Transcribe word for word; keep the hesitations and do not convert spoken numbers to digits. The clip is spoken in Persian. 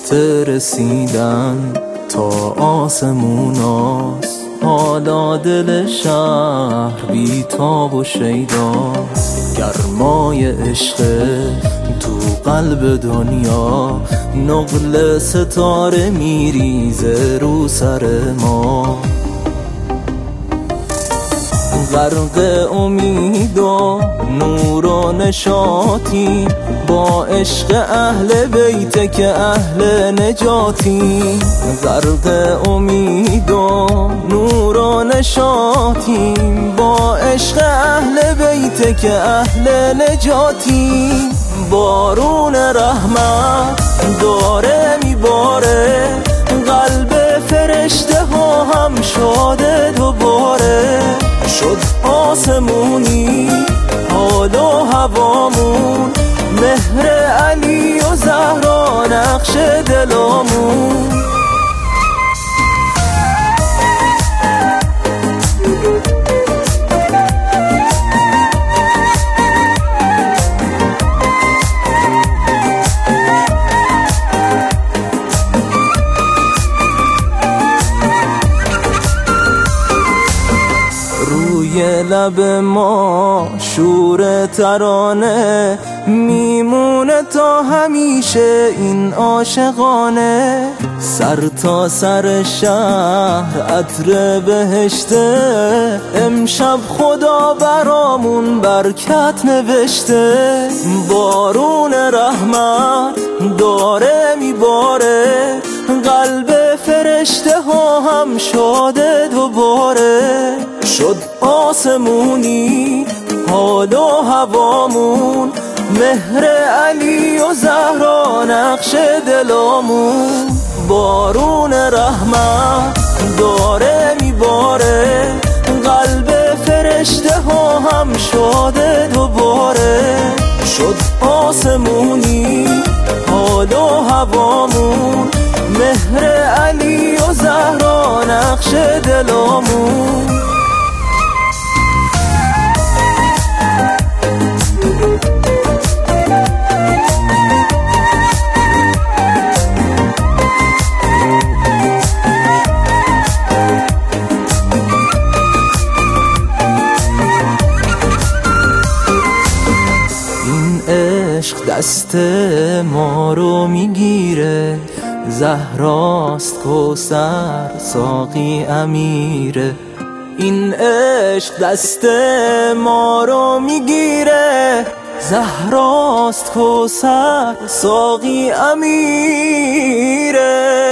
وقت رسیدن تا آسموناست، حالا دل شهر بیتاب و شیداست. گرمای عشق تو قلب دنیا، نقل ستاره میریزه رو سر ما. غرق امید و نور و نشاطی، با عشق اهل بیت که اهل نجاتی. غرق امید و نور و نشاطی، با عشق اهل بیت که اهل نجاتی. بارون رحمت داره میباره، قلب فرشته ها هم شاده دوباره. شد آسمونی حال و هوامون، مهر علی و زهرا نقش دلامون. روی لب ما شور ترانه، میمونه تا همیشه این عاشقانه. سر تا سر شهر عطر بهشته، امشب خدا برامون برکت نوشته. بارون رحمت داره میباره، قلب فرشته ها هم شاده دوباره. شد آسمونی حال و هوامون، مهر علی و زهرا نقش دلامون. بارون رحمت داره میباره، قلب فرشته ها هم شاده دوباره. شد آسمونی حال و هوامون، مهر علی و زهرا نقش دلامون. عشق دست ما رو میگیره، زهراست کوثر ساقی امیره. این عشق دست ما رو میگیره، زهراست کوثر ساقی امیره.